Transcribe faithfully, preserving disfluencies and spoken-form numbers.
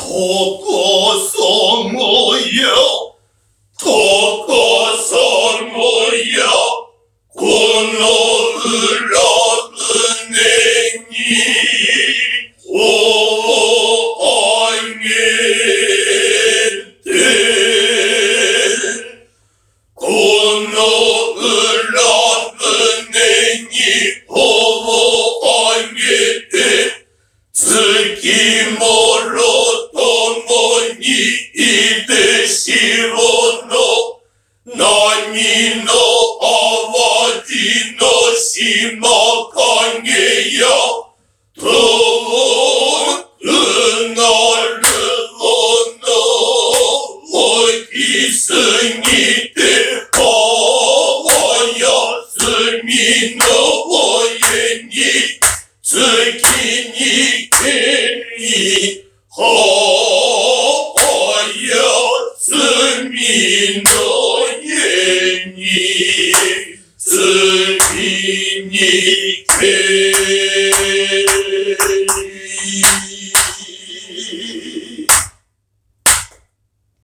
高さもや、高さもや、この裏船に尾をあげて、この裏船に尾をあげて、月もろともにいでしろの何の淡路の島影や遠くなるものをきすぎてあわやすみの家に月にけりはやすみの家に月にけり